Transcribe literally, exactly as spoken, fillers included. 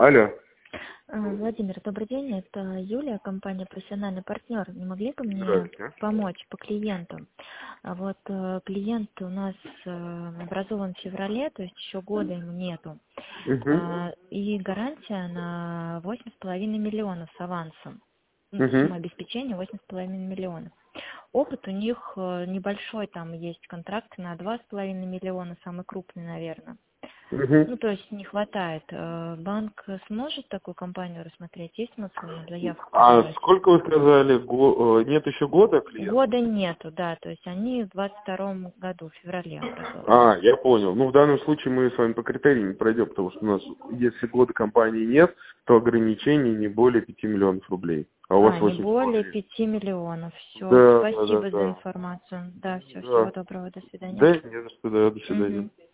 Алло. А, Владимир, добрый день. Это Юлия, компания «Профессиональный партнер». Не могли бы мне Здравствуйте. помочь по клиенту? А Вот э, клиент у нас э, образован в феврале, то есть еще года ему нету. Угу. А, И гарантия на восемь с половиной миллионов с авансом. Ну, Угу. сумма обеспечения восемь с половиной миллионов. Опыт у них э, небольшой, там есть контракт на два с половиной миллиона, самый крупный, наверное. Угу. Ну, то есть не хватает. Э, Банк сможет такую компанию рассмотреть? Есть смысл на заявку А подавать? сколько вы сказали? Го- э, Нет еще года клиент? Года нету, да, то есть они в двадцать втором году, в феврале образованы. А, я понял. Ну, в данном случае мы с вами по критериям не пройдем, потому что у нас, если года компании нет, то ограничений не более пяти миллионов рублей. А у вас А, не восемь с более половиной. пяти миллионов. Все, Да, да, да, спасибо за да. информацию. Да, все, всего Да. доброго, до свидания. Да, не за что, да, до свидания. Мгм.